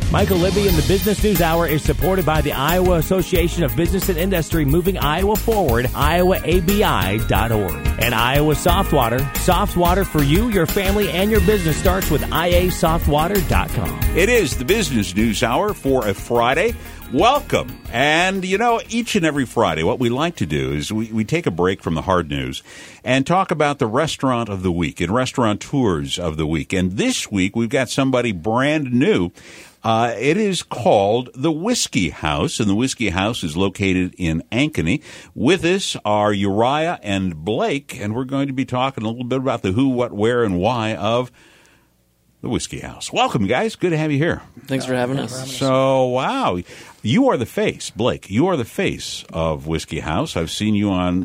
Michael Libby in the Business News Hour is supported by the Iowa Association of Business and Industry, moving Iowa forward, iowaabi.org. And Iowa Soft Water. Soft water for you, your family, and your business starts with iasoftwater.com. It is the Business News Hour for a Friday. Welcome. And, each and every Friday, what we like to do is we take a break from the hard news and talk about the restaurant of the week and restaurateurs of the week. And this week, we've got somebody brand new. It is called The Whiskey House, and The Whiskey House is located in Ankeny. With us are Uriah and Blake, and we're going to be talking a little bit about the who, what, where, and why of The Whiskey House. Welcome, guys. Good to have you here. Thanks for having us. So, wow. You are the face, Blake. You are the face of Whiskey House. I've seen you on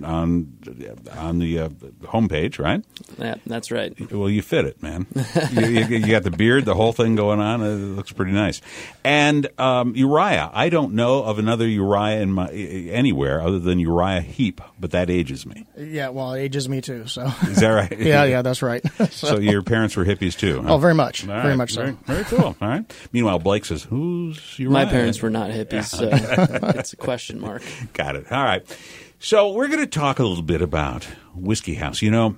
the homepage, right? Yeah, that's right. Well, you fit it, man. you got the beard, the whole thing going on. It looks pretty nice. And Uriah, I don't know of another Uriah anywhere other than Uriah Heep, but that ages me. Yeah, well, it ages me too. So is that right? yeah, that's right. So your parents were hippies too? Huh? Oh, very much, very much so. so. Very cool. All right. Meanwhile, Blake says, "Who's Uriah?" My parents were not hippies, so it's a question mark. Got it. All right. So we're going to talk a little bit about Whiskey House.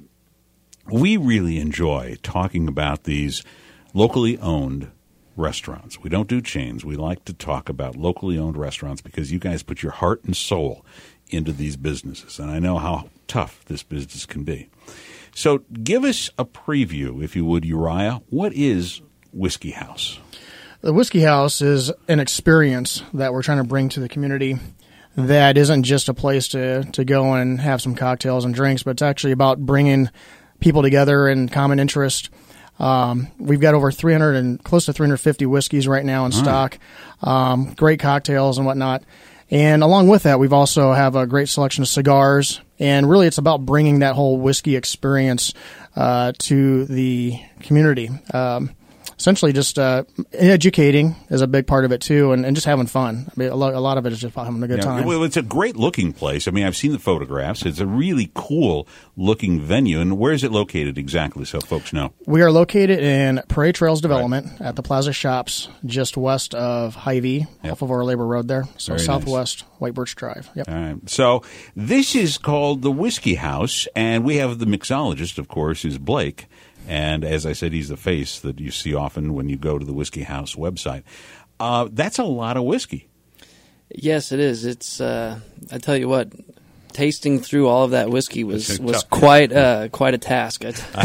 We really enjoy talking about these locally owned restaurants. We don't do chains. We like to talk about locally owned restaurants because you guys put your heart and soul into these businesses, and I know how tough this business can be. So give us a preview, if you would, Uriah. What is Whiskey House? The Whiskey House is an experience that we're trying to bring to the community that isn't just a place to go and have some cocktails and drinks, but it's actually about bringing people together in common interest. We've got over 300 and close to 350 whiskeys right now in stock, great cocktails and whatnot. And along with that, we've also have a great selection of cigars. And really, it's about bringing that whole whiskey experience to the community. Essentially, just educating is a big part of it too, and just having fun. I mean, a lot of it is just about having a good time. Well, it's a great looking place. I mean, I've seen the photographs. It's a really cool looking venue. And where is it located exactly, so folks know? We are located in Prairie Trails Development at the Plaza Shops, just west of Hy-Vee, off of our Labor Road there. So very southwest, nice. White Birch Drive. Yep. All right. So this is called the Whiskey House, and we have the mixologist, of course, is Blake. And as I said, he's the face that you see often when you go to the Whiskey House website. That's a lot of whiskey. Yes, it is. It's I tell you what, tasting through all of that whiskey was quite a task.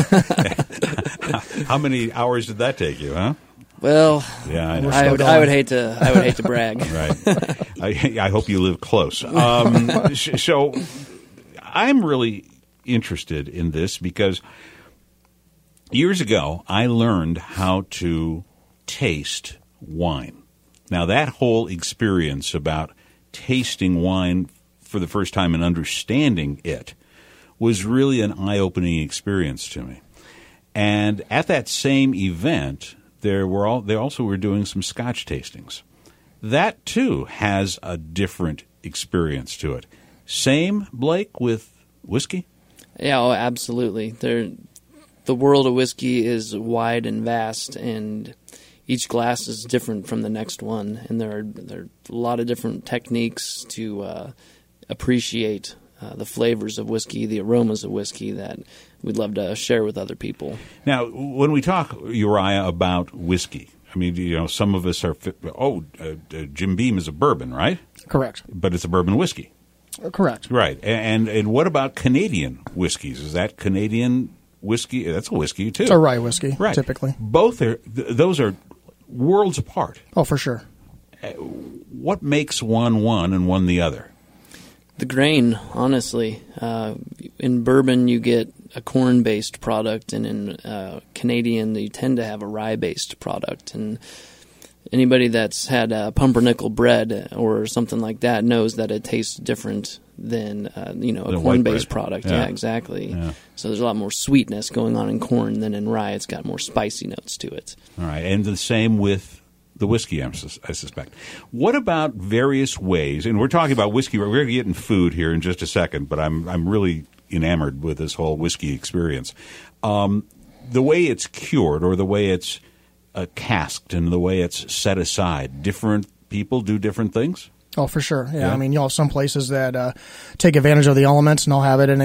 How many hours did that take you, huh? Well, yeah, I know. I would hate to brag. Right. I hope you live close. So I'm really interested in this because years ago, I learned how to taste wine. Now, that whole experience about tasting wine for the first time and understanding it was really an eye-opening experience to me. And at that same event, they also were doing some Scotch tastings. That, too, has a different experience to it. Same, Blake, with whiskey? Yeah, oh, absolutely. The world of whiskey is wide and vast, and each glass is different from the next one. And there are a lot of different techniques to appreciate the flavors of whiskey, the aromas of whiskey that we'd love to share with other people. Now, when we talk, Uriah, about whiskey, I mean, some of us are, Jim Beam is a bourbon, right? Correct. But it's a bourbon whiskey. Correct. Right. And what about Canadian whiskeys? Is that Canadian whiskey? That's a whiskey, too. It's a rye whiskey, right. Typically. Both those are worlds apart. Oh, for sure. What makes one and one the other? The grain, honestly. In bourbon, you get a corn-based product, and in Canadian, you tend to have a rye-based product. And anybody that's had pumpernickel bread or something like that knows that it tastes different than a corn-based product. Yeah, exactly. Yeah. So there's a lot more sweetness going on in corn than in rye. It's got more spicy notes to it. All right, and the same with the whiskey, I suspect. What about various ways, and we're talking about whiskey, we're going to get in food here in just a second, but I'm really enamored with this whole whiskey experience. The way it's cured or the way it's casked and the way it's set aside, different people do different things? Oh, for sure. Yeah. I mean, you'll have some places that take advantage of the elements, and they'll have it in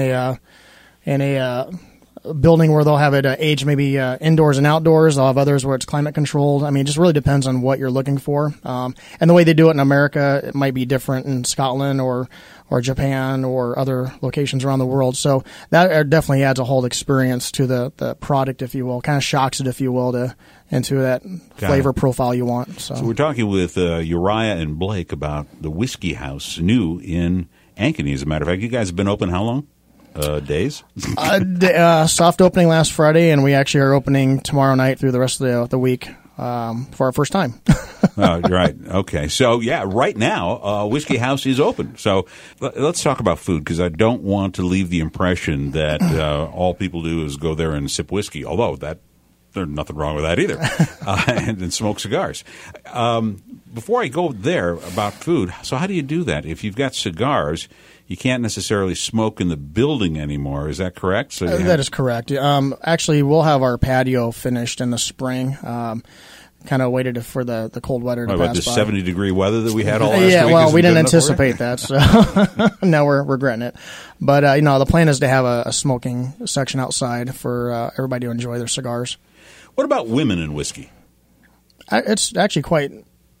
a building where they'll have it aged maybe indoors and outdoors. They'll have others where it's climate controlled. I mean, it just really depends on what you're looking for. And the way they do it in America, it might be different in Scotland or Japan or other locations around the world. So that definitely adds a whole experience to the product, if you will. Kind of shocks it, if you will, into that flavor profile you want. So we're talking with Uriah and Blake about the Whiskey House, new in Ankeny. As a matter of fact, you guys have been open how long? Days? Soft opening last Friday, and we actually are opening tomorrow night through the rest of the week for our first time. Oh, right. Okay. So, yeah, right now, Whiskey House is open. So let's talk about food, because I don't want to leave the impression that all people do is go there and sip whiskey, although there's nothing wrong with that either, and smoke cigars. Before I go there about food, so how do you do that? If you've got cigars, you can't necessarily smoke in the building anymore. Is that correct? So that is correct. Actually, we'll have our patio finished in the spring. Kind of waited for the cold weather to pass by. About the 70-degree weather that we had all last week? Yeah, well, we didn't anticipate that, so now we're regretting it. But, the plan is to have a smoking section outside for everybody to enjoy their cigars. What about women in whiskey? It's actually quite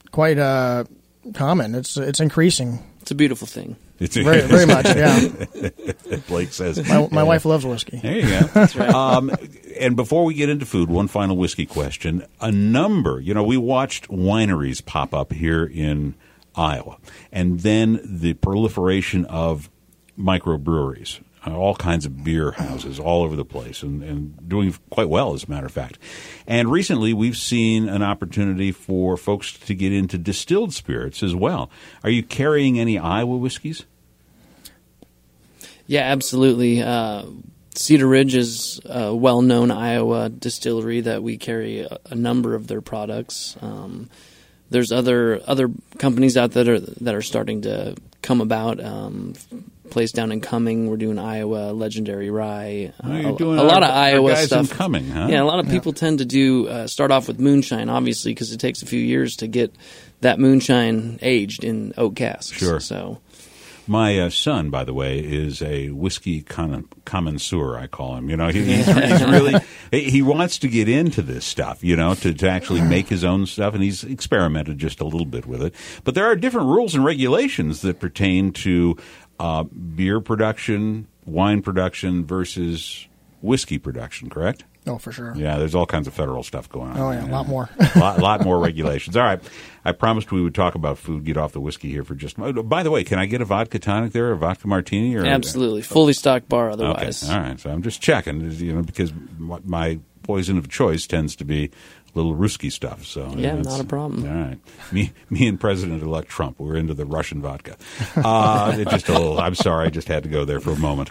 common. It's increasing. It's a beautiful thing. Very, very much, yeah. Blake says. My wife loves whiskey. There you go. That's right. And before we get into food, one final whiskey question. We watched wineries pop up here in Iowa, and then the proliferation of microbreweries. All kinds of beer houses all over the place and doing quite well, as a matter of fact. And recently we've seen an opportunity for folks to get into distilled spirits as well. Are you carrying any Iowa whiskeys? Yeah, absolutely. Cedar Ridge is a well-known Iowa distillery that we carry a number of their products. There's other companies out there that are starting to come about. Place down in Cumming, we're doing Iowa Legendary Rye. You're doing a lot of Iowa guys stuff. In Cumming, huh? Yeah, a lot of people tend to do start off with moonshine, obviously, because it takes a few years to get that moonshine aged in oak casks. Sure. So, my son, by the way, is a whiskey connoisseur, I call him. He's really he wants to get into this stuff, to actually make his own stuff, and he's experimented just a little bit with it. But there are different rules and regulations that pertain to beer production, wine production versus whiskey production, correct? Oh, for sure. Yeah, there's all kinds of federal stuff going on. Oh, yeah, a lot more. lot more regulations. All right. I promised we would talk about food, get off the whiskey here for just a moment. By the way, can I get a vodka tonic there, a vodka martini? Absolutely. Fully stocked bar otherwise. Okay. All right. So I'm just checking, because my poison of choice tends to be little Ruski stuff. So yeah, not a problem. All right. Me and President-elect Trump, we're into the Russian vodka. I'm sorry, I just had to go there for a moment.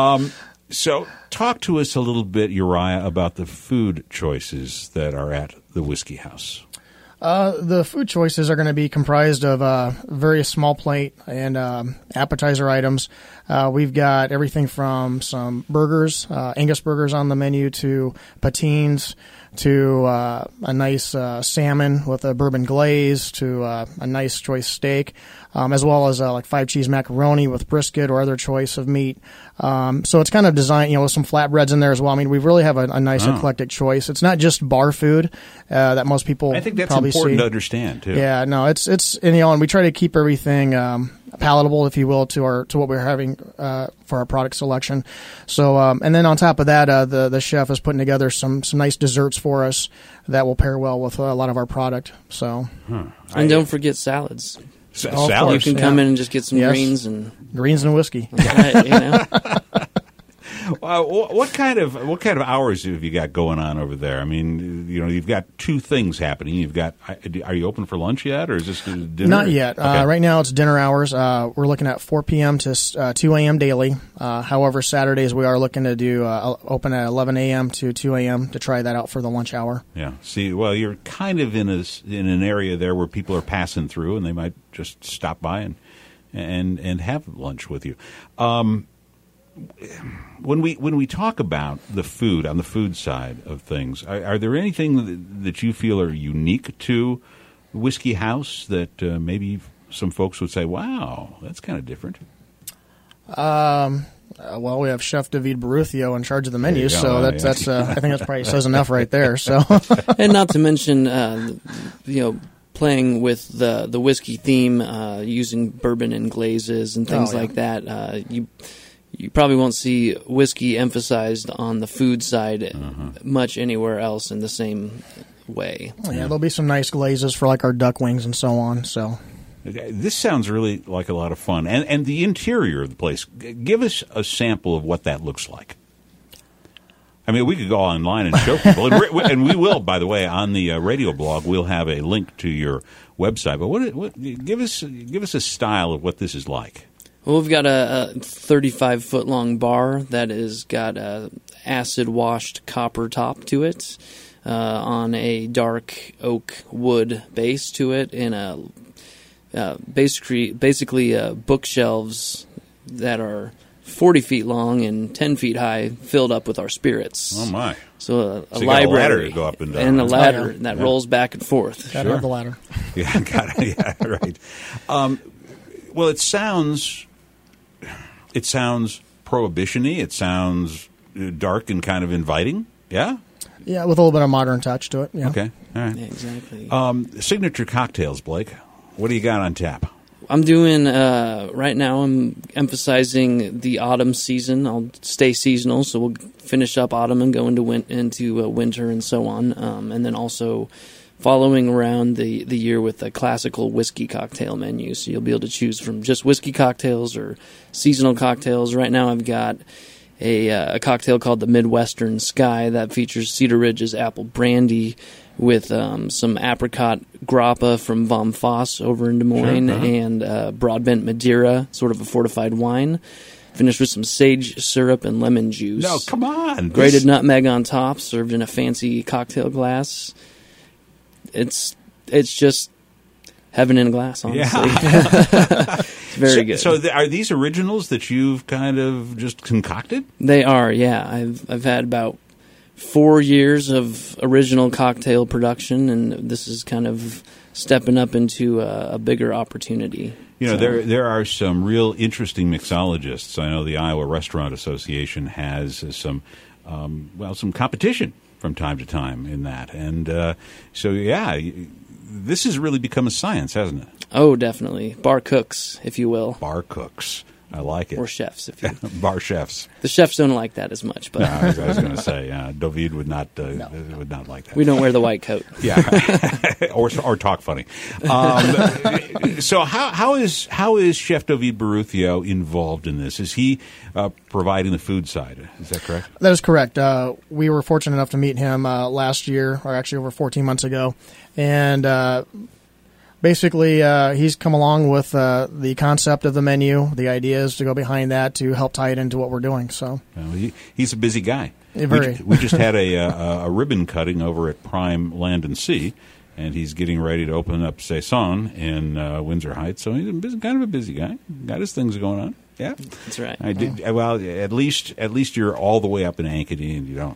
So talk to us a little bit, Uriah, about the food choices that are at the Whiskey House. The food choices are going to be comprised of various small plate and appetizer items. We've got everything from some burgers, Angus burgers on the menu, to patines, to a nice salmon with a bourbon glaze, to a nice choice steak, as well as like 5-cheese macaroni with brisket or other choice of meat. So it's kind of designed, with some flatbreads in there as well. I mean, we really have a nice eclectic choice. It's not just bar food that most people I think that's probably important see. To understand too. Yeah, no, it's and we try to keep everything palatable, if you will, to what we're having for our product selection. So and then on top of that, the chef is putting together some nice desserts for us that will pair well with a lot of our product. So and don't forget salads. Salads. You can come in and just get some greens and whiskey. What kind of hours have you got going on over there? I mean, you've got two things happening. Are you open for lunch yet, or is this dinner? Not yet. Okay. Right now it's dinner hours. We're looking at 4 p.m. to 2 a.m. daily. However, Saturdays we are looking to do open at 11 a.m. to 2 a.m. to try that out for the lunch hour. Yeah. See, well, you're kind of in an area there where people are passing through, and they might just stop by and have lunch with you. when we talk about the food on the food side of things, are there anything that you feel are unique to Whiskey House that maybe some folks would say, "Wow, that's kind of different"? Well, we have Chef David Barruthio in charge of the menu, so that's I think that's probably says enough right there. So, and not to mention, playing with the whiskey theme, using bourbon and glazes and things like that. You probably won't see whiskey emphasized on the food side much anywhere else in the same way. Yeah, there'll be some nice glazes for like our duck wings and so on. So. This sounds really like a lot of fun. And the interior of the place, give us a sample of what that looks like. I mean, we could go online and show people. And we will, by the way, on the radio blog, we'll have a link to your website. But give us a style of what this is like. Well, we've got a 35-foot-long bar that has got a acid-washed copper top to it on a dark oak wood base to it in a basically bookshelves that are 40 feet long and 10 feet high, filled up with our spirits. Oh my! So a you library, got a ladder to go up and down, and a ladder that rolls back and forth. Gotta have the ladder. Yeah, got it. Yeah, right. Well, it sounds prohibition-y. It sounds dark and kind of inviting. Yeah. Yeah, with a little bit of modern touch to it. Yeah. Okay. All right. Yeah, exactly. Signature cocktails, Blake. What do you got on tap? I'm doing, right now, I'm emphasizing the autumn season. I'll stay seasonal, so we'll finish up autumn and go into winter and so on. And then also following around the year with a classical whiskey cocktail menu. So you'll be able to choose from just whiskey cocktails or seasonal cocktails. Right now I've got a cocktail called the Midwestern Sky that features Cedar Ridge's apple brandy with some apricot grappa from Vom Foss over in Des Moines, and Broadbent Madeira, sort of a fortified wine, finished with some sage syrup and lemon juice. No, come on. Grated nutmeg on top, served in a fancy cocktail glass. It's just heaven in a glass, honestly. Yeah. It's very good. So are these originals that you've kind of just concocted? They are, yeah. I've had about 4 years of original cocktail production, and this is kind of stepping up into a bigger opportunity. You know, there are some real interesting mixologists. I know the Iowa Restaurant Association has some competition from time to time in that. And so, yeah, this has really become a science, hasn't it? Oh, definitely. Bar cooks, if you will. Bar cooks. I like it. Or chefs, if you Bar chefs. The chefs don't like that as much. But no, I was going to say, David would not like that. We don't wear the white coat. Yeah, or talk funny. So how is Chef David Barruthio involved in this? Is he providing the food side? Is that correct? That is correct. We were fortunate enough to meet him last year, or actually over 14 months ago, and basically, he's come along with the concept of the menu, the ideas to go behind that to help tie it into what we're doing. So he's a busy guy. Very. We just had a ribbon cutting over at Prime Land and Sea, and he's getting ready to open up Saison in Windsor Heights. So he's kind of a busy guy. Got his things going on. Yeah, that's right. I did well. At least you're all the way up in Ankeny, and you don't,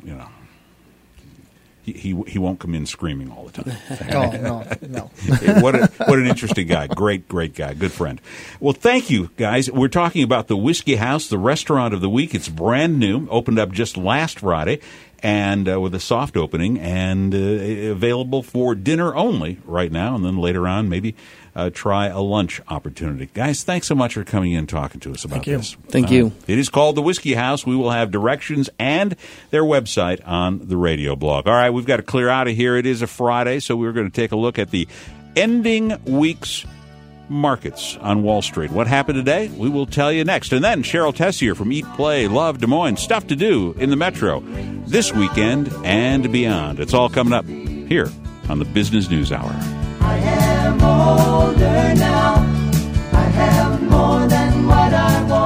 He won't come in screaming all the time. No. What an interesting guy. Great guy. Good friend. Well, thank you, guys. We're talking about the Whiskey House, the restaurant of the week. It's brand new, opened up just last Friday, and with a soft opening, and available for dinner only right now, and then later on maybe try a lunch opportunity. Guys, thanks so much for coming in and talking to us about this. Thank you. It is called the Whiskey House. We will have directions and their website on the radio blog. All right, we've got to clear out of here. It is a Friday, so we're going to take a look at the ending week's markets on Wall Street. What happened today? We will tell you next. And then Cheryl Tessier from Eat, Play, Love Des Moines. Stuff to do in the Metro this weekend and beyond. It's all coming up here on the Business News Hour. I am older now. I have more than what I want.